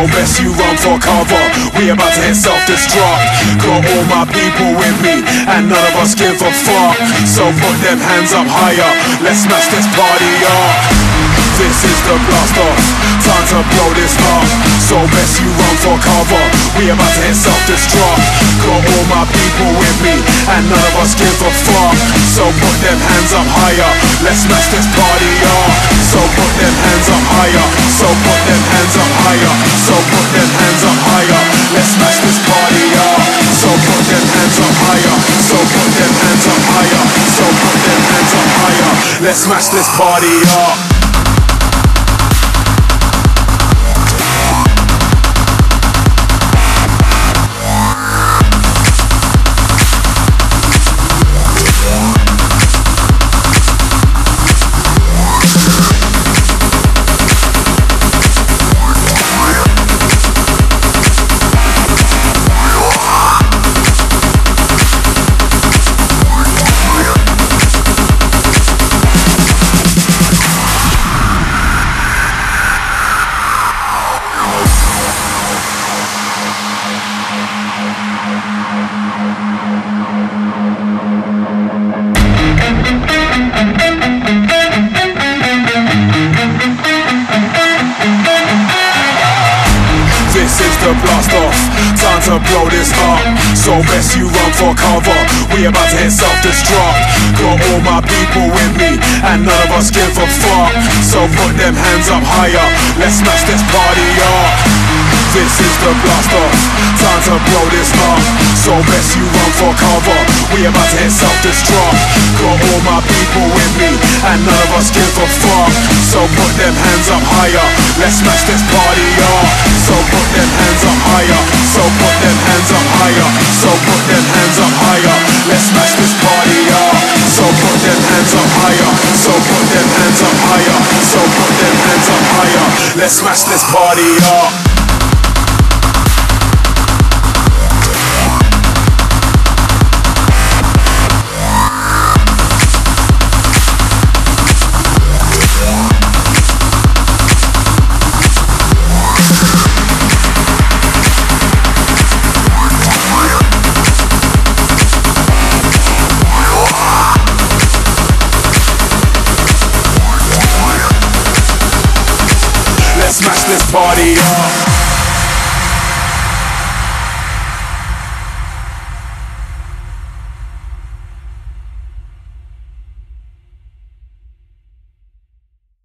so best you run for cover. We about to hit self-destruct. Got all my people with me, and none of us give a fuck. So put them hands up higher, let's smash this party up. This is the blast off, time to blow this up. So best you run for cover, we about to hit self-destruct. Got all my people with me, and none of us give a fuck. So put them hands up higher, let's smash this party up. So put them hands up higher, so put them hands up higher, so put them hands up higher, let's smash this party up. So put them hands up higher, so put them hands up higher, so put them hands up higher, let's smash this party up. The blast off, time to blow this up. So best you run for cover, we about to hit self-destruct. Got all my people with me, and none of us give a fuck. So put them hands up higher, let's smash this party up. This is the blast off, time to blow this up. So best you run for cover, we about to hit self-destruct. Got all my people with me, and none of us give a fuck. So put them hands up higher, let's smash this party up. So put them hands up higher, so put them hands up higher, so put them hands up higher, let's smash this party up. So put them hands up higher, so put them hands up higher, so put them hands up higher, let's smash this party up. Smash this party up.